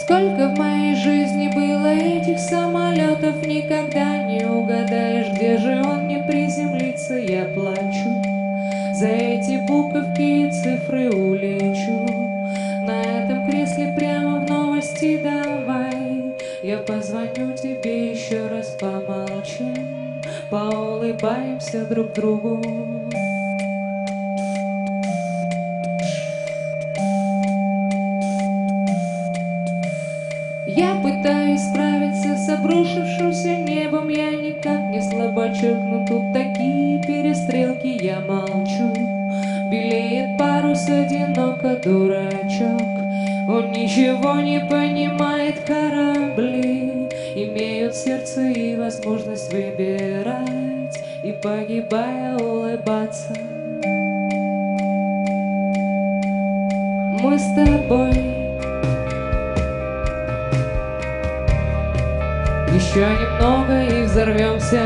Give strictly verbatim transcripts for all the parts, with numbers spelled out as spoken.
Сколько в моей жизни было этих самолетов, никогда не угадаешь, где же он мне приземлится. Я плачу за эти буковки и цифры, улечу на этом кресле прямо в новости. Давай я позвоню тебе еще раз, помолчим, поулыбаемся друг другу. Я пытаюсь справиться с обрушившимся небом, я никак не слабачок, но тут такие перестрелки. Я молчу, белеет парус, одиноко дурачок. Он ничего не понимает, корабли имеют сердце и возможность выбирать, и погибая улыбаться. Мы с тобой еще немного и взорвемся.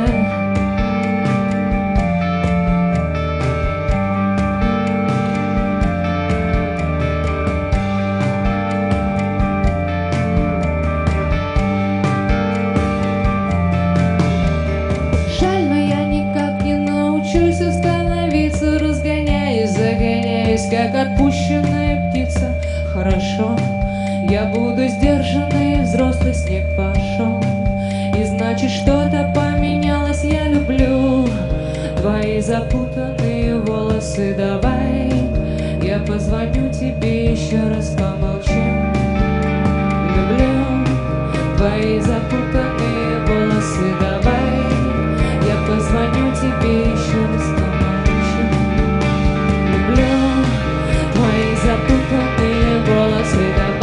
Жаль, но я никак не научусь остановиться, разгоняюсь, загоняюсь, как отпущенная птица. Хорошо, я буду сдержанный, взрослый, снег пошел, и значит что-то поменялось. Я люблю твои запутанные волосы. Давай я позвоню тебе еще раз, помолчим. Люблю твои запутанные волосы. Давай я позвоню тебе еще раз, помолчим. Люблю твои запутанные волосы.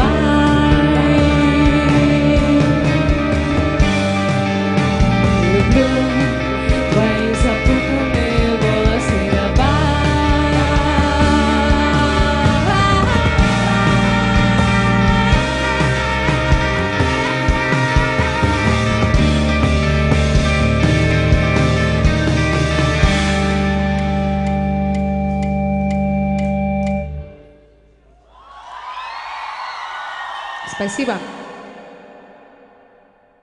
Твои запутанные волосы, давай. Спасибо.